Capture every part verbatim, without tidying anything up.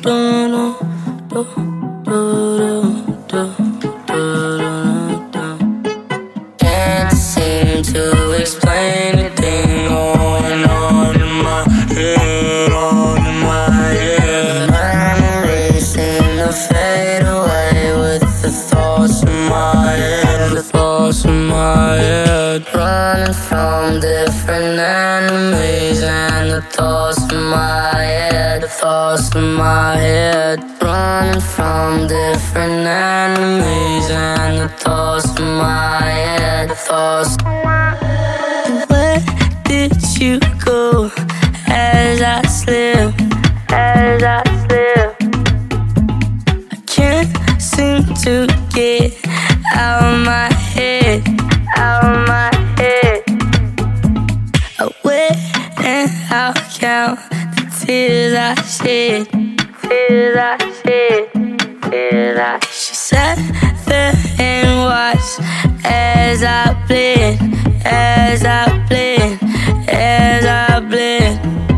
Can't seem to explain the thing going on in my head, on in my head. Memories seem to fade away with the thoughts in my head, the thoughts in my head. Running from different enemies and the thoughts in my head, the thoughts in my head. Running from different enemies and the thoughts in my head, the thoughts. Where did you go as I slip, as I slip? I can't seem to get out of my head, out of my head. I wait and I'll count the tears I shed, tears I shed, tears I shed. She sat there and watched as I bled, as I bled, as I bled,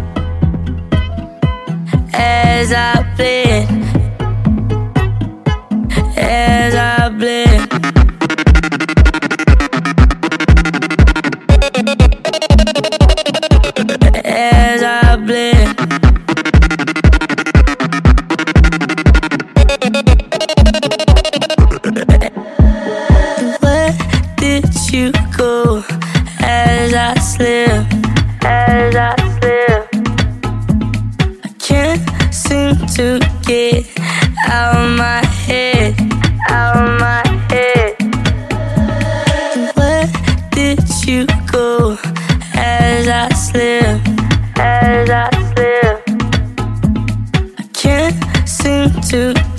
as I bled, as I bled. As I bled. Where did you go as I slip, as I slip? I can't seem to get out of my head, out of my head. Where did you go as I slip, as I slip? I can't seem to